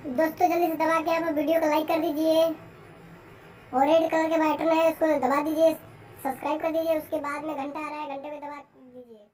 दोस्तों जल्दी से दबा के आप वीडियो को लाइक कर दीजिए और रेड कलर के बटन है उसको दबा दीजिए, सब्सक्राइब कर दीजिए। उसके बाद में घंटा आ रहा है, घंटे पे दबा दीजिए।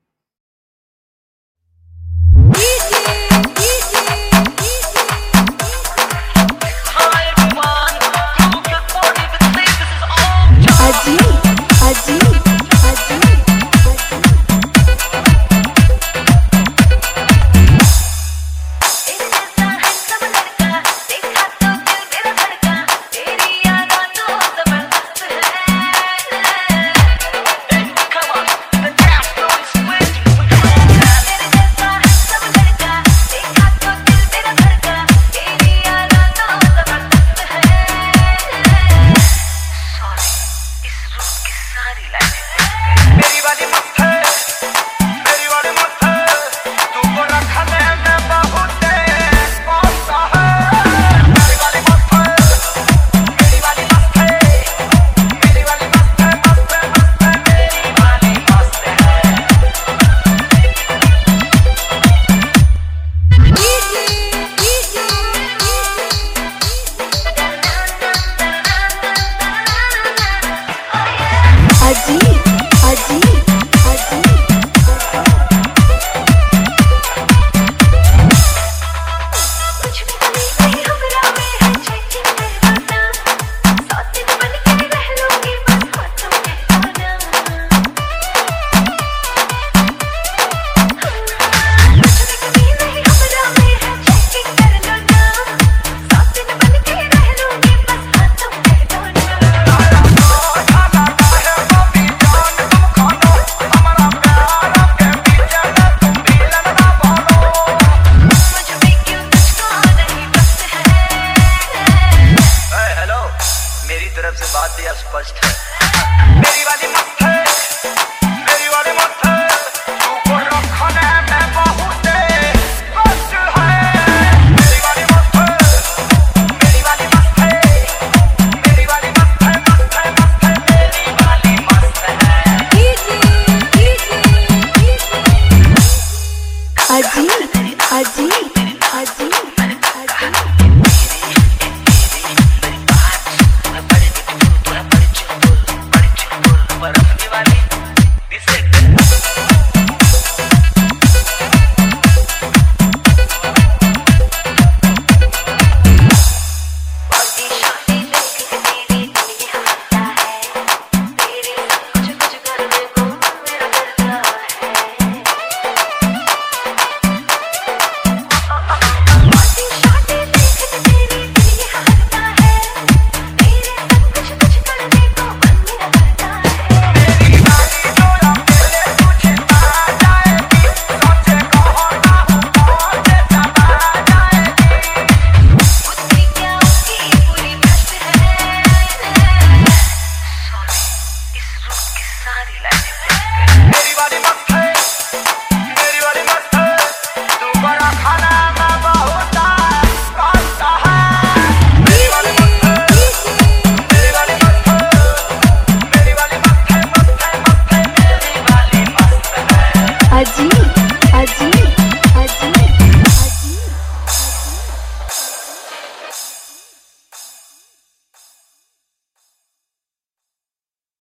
मेरी तरफ से बात यह स्पष्ट है, मेरी वाली मत है, मेरी वाली मत है, तू रखने में बहुत कष्ट है। मेरी वाली मत है, मेरी वाली मत है, मेरी वाली मत है, मत है, मत है, मेरी वाली मत है। अजी अजी अजी मेरी वाली मत है।